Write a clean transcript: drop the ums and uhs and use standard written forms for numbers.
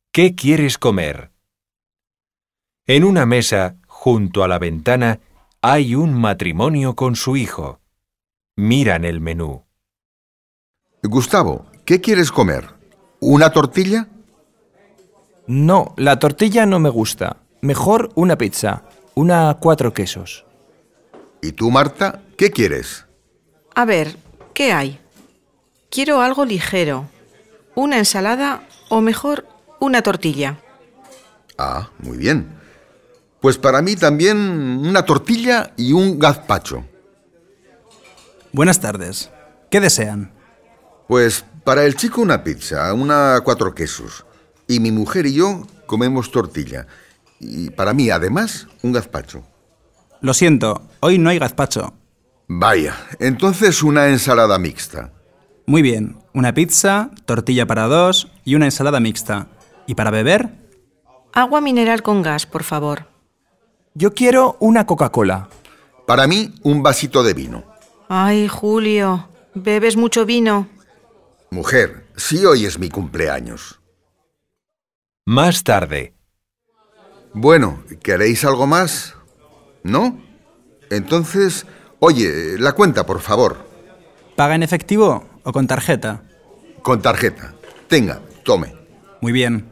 ¿Qué quieres comer? En una mesa, junto a la ventana, hay un matrimonio con su hijo. Miran el menú. Gustavo, ¿qué quieres comer? ¿Una tortilla? No, la tortilla no me gusta. Mejor una pizza, una 4 quesos. ¿Y tú, Marta, qué quieres? A ver, ¿qué hay? Quiero algo ligero. Una ensalada o mejor una tortilla. Ah, muy bien. Pues para mí también una tortilla y un gazpacho. Buenas tardes. ¿Qué desean? Pues para el chico una pizza, una 4 quesos. Y mi mujer y yo comemos tortilla. Y para mí, además, un gazpacho. Lo siento, hoy no hay gazpacho. Vaya, entonces una ensalada mixta. Muy bien, una pizza, tortilla para 2 y una ensalada mixta. ¿Y para beber? Agua mineral con gas, por favor. Yo quiero una Coca-Cola. Para mí, un vasito de vino. Ay, Julio, ¿bebes mucho vino? Mujer, si hoy es mi cumpleaños. Más tarde. Bueno, ¿queréis algo más? ¿No? Entonces, oye, la cuenta, por favor. ¿Paga en efectivo o con tarjeta? Con tarjeta. Tenga, tome. Muy bien.